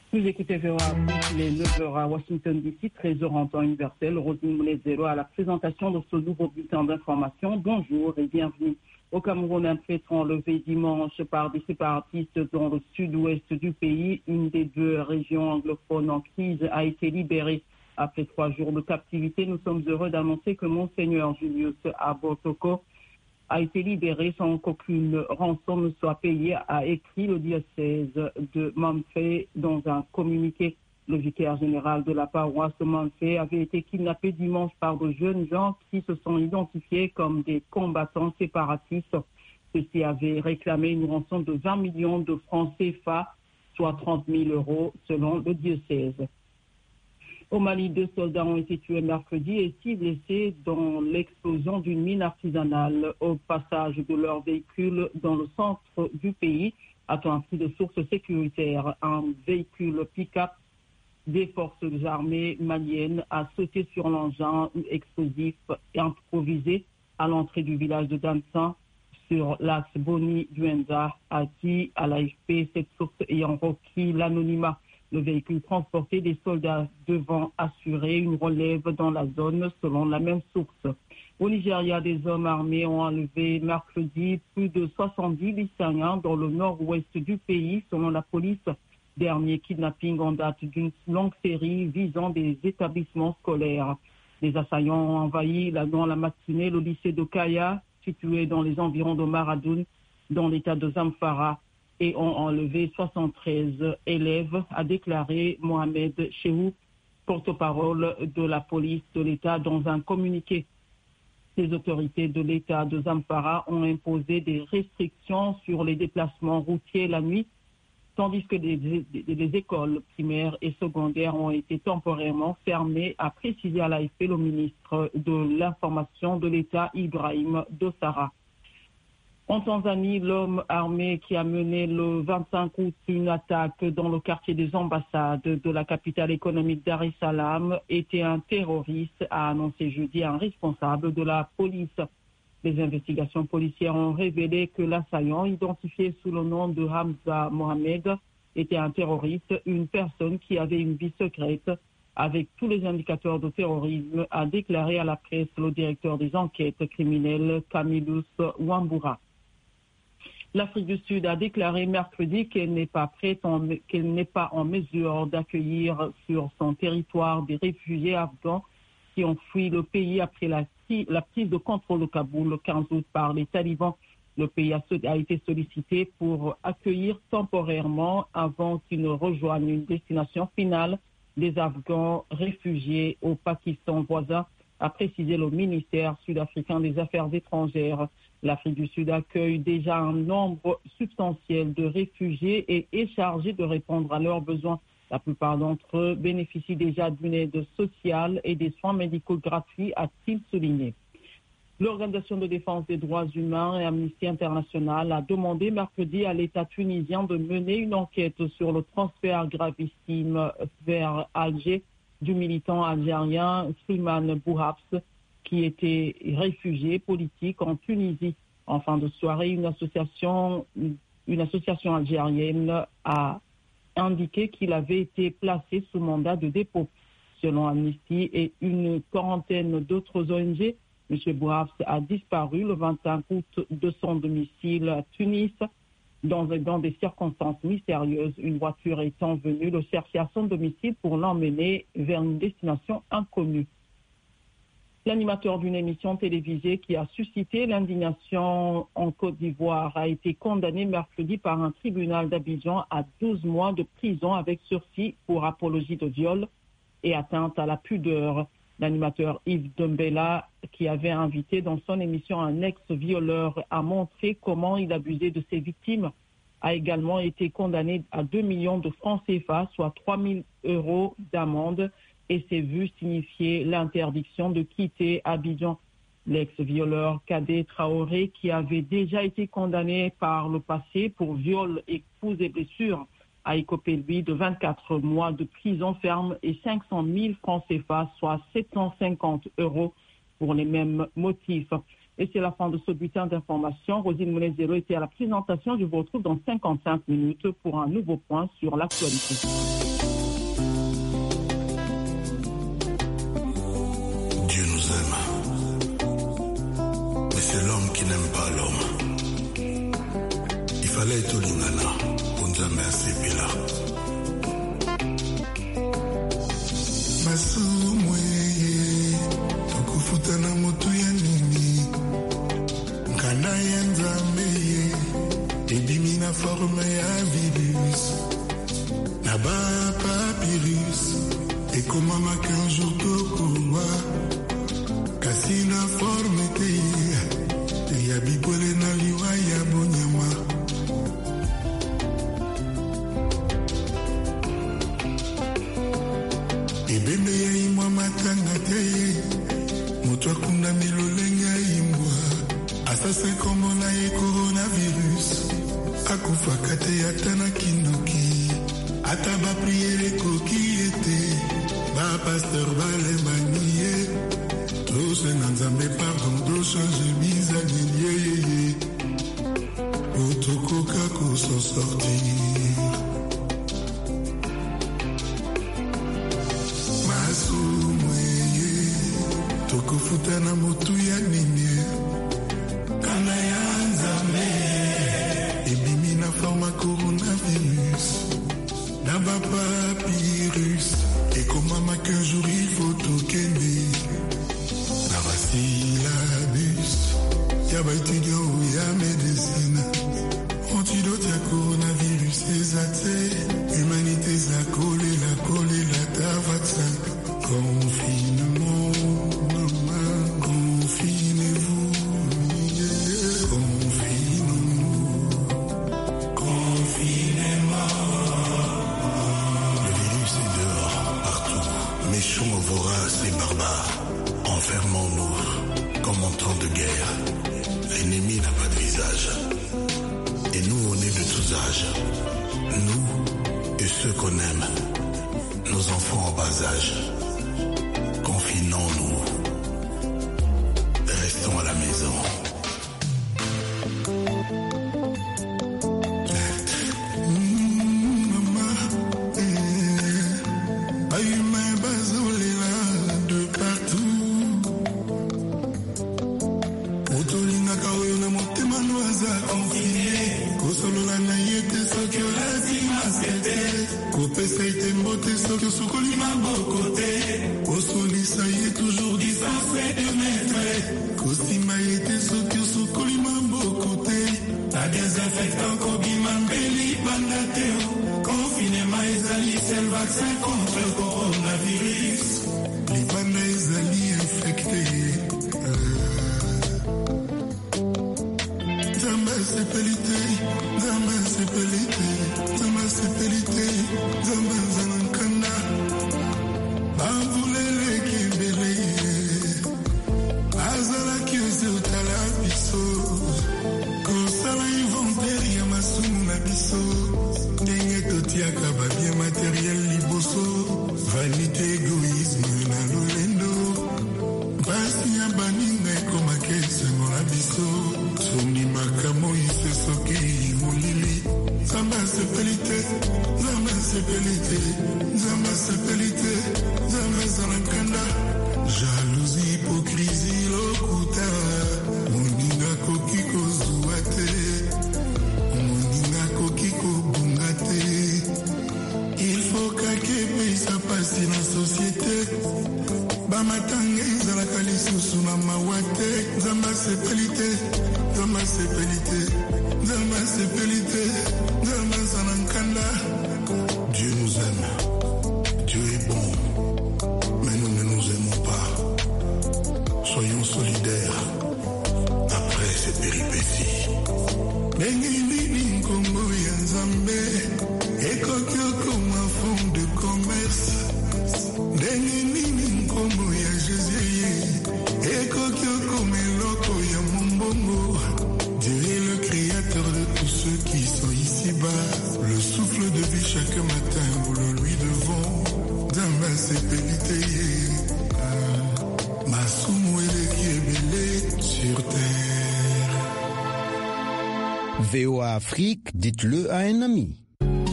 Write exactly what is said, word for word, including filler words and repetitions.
Vous écoutez V O A, il est neuf heures à Washington D C, treize heures en temps universel. Rosine Moulezero à la présentation de ce nouveau bulletin d'information. Bonjour et bienvenue. Au Cameroun, un prêtre enlevé dimanche par des séparatistes dans le sud-ouest du pays. Une des deux régions anglophones en crise a été libérée. Après trois jours de captivité, nous sommes heureux d'annoncer que Monseigneur Julius Abotoko a été libéré sans qu'aucune rançon ne soit payée, a écrit le diocèse de Mamfe dans un communiqué. Le vicaire général de la paroisse de Mamfe avait été kidnappé dimanche par de jeunes gens qui se sont identifiés comme des combattants séparatistes. Ceux-ci avaient réclamé une rançon de vingt millions de francs C F A, soit trente mille euros selon le diocèse. Au Mali, deux soldats ont été tués mercredi et six blessés dans l'explosion d'une mine artisanale au passage de leur véhicule dans le centre du pays. A-t-on appris de sources sécuritaires, un véhicule pick-up des forces armées maliennes a sauté sur l'engin explosif improvisé à l'entrée du village de Dansan sur l'axe Boni-Duenza, a dit à l'A F P, cette source ayant requis l'anonymat. Le véhicule transportait des soldats devant assurer une relève dans la zone, selon la même source. Au Nigeria, des hommes armés ont enlevé mercredi plus de soixante-dix lycéens dans le nord-ouest du pays, selon la police. Dernier kidnapping en date d'une longue série visant des établissements scolaires. Les assaillants ont envahi dans la matinée le lycée de Kaya, situé dans les environs de Maradoun, dans l'état de Zamfara, et ont enlevé soixante-treize élèves, a déclaré Mohamed Chehou, porte-parole de la police de l'État, dans un communiqué. Les autorités de l'État de Zamfara ont imposé des restrictions sur les déplacements routiers la nuit, tandis que des, des, des écoles primaires et secondaires ont été temporairement fermées, a précisé à l'A F P le ministre de l'Information de l'État, Ibrahim Dossara. En Tanzanie, l'homme armé qui a mené le vingt-cinq août une attaque dans le quartier des ambassades de la capitale économique Dar es Salaam était un terroriste, a annoncé jeudi un responsable de la police. Les investigations policières ont révélé que l'assaillant, identifié sous le nom de Hamza Mohamed, était un terroriste, une personne qui avait une vie secrète avec tous les indicateurs de terrorisme, a déclaré à la presse le directeur des enquêtes criminelles, Camillus Wambura. L'Afrique du Sud a déclaré mercredi qu'elle n'est pas prête, en, qu'elle n'est pas en mesure d'accueillir sur son territoire des réfugiés afghans qui ont fui le pays après la, la prise de contrôle de Kaboul le quinze août par les talibans. Le pays a, a été sollicité pour accueillir temporairement avant qu'ils ne rejoignent une destination finale des Afghans réfugiés au Pakistan voisin, a précisé le ministère sud-africain des Affaires étrangères. L'Afrique du Sud accueille déjà un nombre substantiel de réfugiés et est chargé de répondre à leurs besoins. La plupart d'entre eux bénéficient déjà d'une aide sociale et des soins médicaux gratuits, a-t-il souligné. L'Organisation de défense des droits humains et Amnesty International a demandé mercredi à l'État tunisien de mener une enquête sur le transfert gravissime vers Alger du militant algérien Slimane Bouhabs, qui était réfugié politique en Tunisie. En fin de soirée, une association, une association algérienne a indiqué qu'il avait été placé sous mandat de dépôt. Selon Amnesty et une quarantaine d'autres O N G, M. Bouhabs a disparu le vingt-cinq août de son domicile à Tunis dans, dans des circonstances mystérieuses. Une voiture étant venue le chercher à son domicile pour l'emmener vers une destination inconnue. L'animateur d'une émission télévisée qui a suscité l'indignation en Côte d'Ivoire a été condamné mercredi par un tribunal d'Abidjan à douze mois de prison avec sursis pour apologie de viol et atteinte à la pudeur. L'animateur Yves Dembella, qui avait invité dans son émission un ex-violeur, a montré comment il abusait de ses victimes, a également été condamné à deux millions de francs C F A, soit trois mille euros d'amende, et s'est vu signifier l'interdiction de quitter Abidjan. L'ex-violeur Kadé Traoré, qui avait déjà été condamné par le passé pour viol, épouse et blessures, a écopé, lui, de vingt-quatre mois de prison ferme et cinq cent mille francs C F A, soit sept cent cinquante euros pour les mêmes motifs. Et c'est la fin de ce bulletin d'information. Rosine Moulezero était à la présentation. Je vous retrouve dans cinquante-cinq minutes pour un nouveau point sur l'actualité. Dieu nous aime. Mais c'est l'homme qui n'aime pas l'homme. Il fallait être Olingana. Bonzame Asepila. Masumweye. Tokufutana motu ya nini. Nkana ya nzameye. Ebimina forme ya virus. Naba papyrus. Et comment ma qu'un jour tokowa. Kasi na forme te. Te ya bipole na liwa ya bonyama. Ebembe ya imwa matanga te. Motwa kunda milolenga imwa. Assassin comme on a eu coronavirus. Akufa kate yatana kindoki. Ataba priere koki ete. Ba pasteur bale maniye. Tous les nanzambe pardon do change bizarre. Otoko kako s'en sortir. Masumweye. Toko futana motu ya nini. Kana ya nzambe. Ebimina forma coronavirus. Naba papyrus. Et comment ma qu'un jour il faut toquer. Naba syllabus. Yaba étudiant ou ya médecine. Antidote ya coronavirus exacté. Humanité za collé la collé la ta vaccin. Confinement. Maman, confinez-vous. Confinez-nous. Confinez-moi. Le virus est dehors, partout. Méchants, voraces et barbares. Enfermons-nous comme en temps de guerre. L'ennemi n'a pas de visage. Et nous, on est de tous âges. Nous et ceux qu'on aime. Nos enfants en bas âge. Confinons-nous. Restons à la maison. Dieu nous aime. Dieu est bon. Mais nous ne nous aimons pas. Soyons solidaires après ces péripéties. Fond de commerce. Dieu est le créateur de tous ceux qui sont ici-bas. Le souffle de vie chaque matin, vous le lui devons. Dama c'est pédité. Masumu ele qui est belé. sur terre. V O A Afrique, dites-le à un ami.